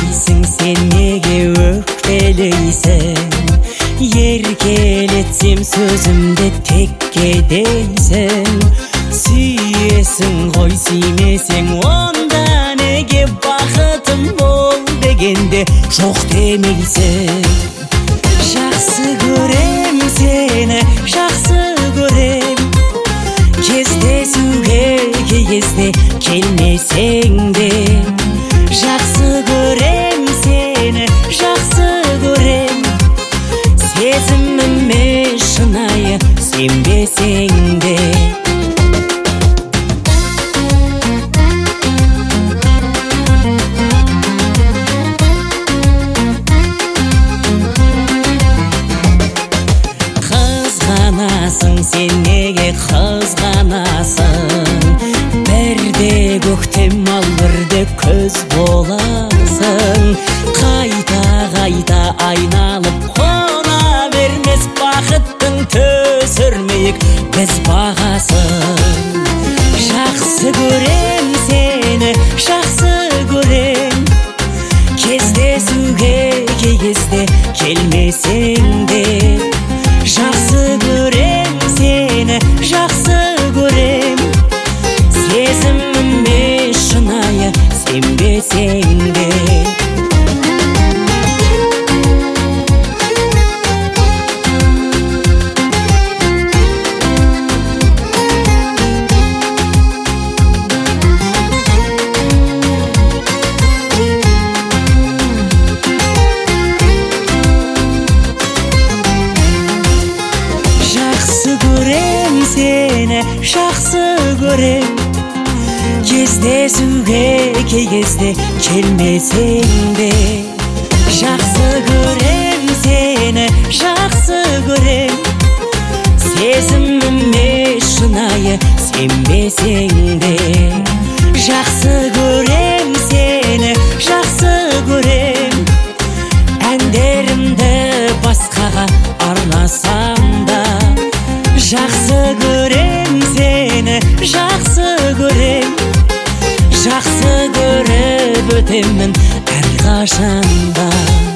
Өкпелейсің, сен неге өкпелейсің? Еркелетсем сөзімді текке дейсің. Сүйесің ғой, сүймесең онда неге бақытым бол дегенде жоқ демейсің. Жақсы көрем сені, жақсы көрем. Кездесуге кезде келмесең де. Жақсы көрем сені, жақсы көрем. Сезіміме шынайы сенбесең де. Сен неге қызғанасың? Бірде көктем ал бірде көз боласың. Қайта айналып қона бермес бақыттың төсірмейік біз бағасын. Жақсы көрем сені, жақсы көрем. Кездесуге кезде келмесең де. Жақсы көрем сені, жақсы көрем. Сезіміме шынайы сенбесең де. Сені жақсы көрем. Кездесуге кезде келмесең де. Жақсы көрем сені, жақсы көрем. Сезіміме шынайы сенбесең де. Жақсы көрем сені, жақсы көрем. Әндерімді басқаға арнасам да. Жақсы көрем сені, жақсы көрем. Жақсы көріп өтемін әрқашанда.